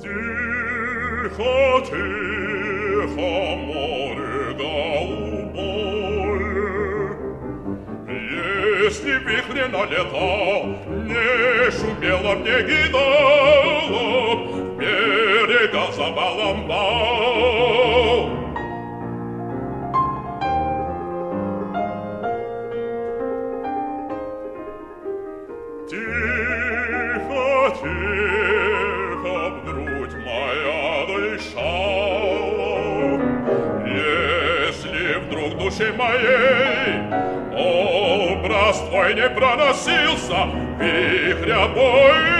Тихо, тихо, море голубое, если б вихре налетал, не шумело, не гидало, берега за балом бал. Тихо, тихо, грудь моя дышала, если вдруг душе моей образ твой не проносился, вихря бой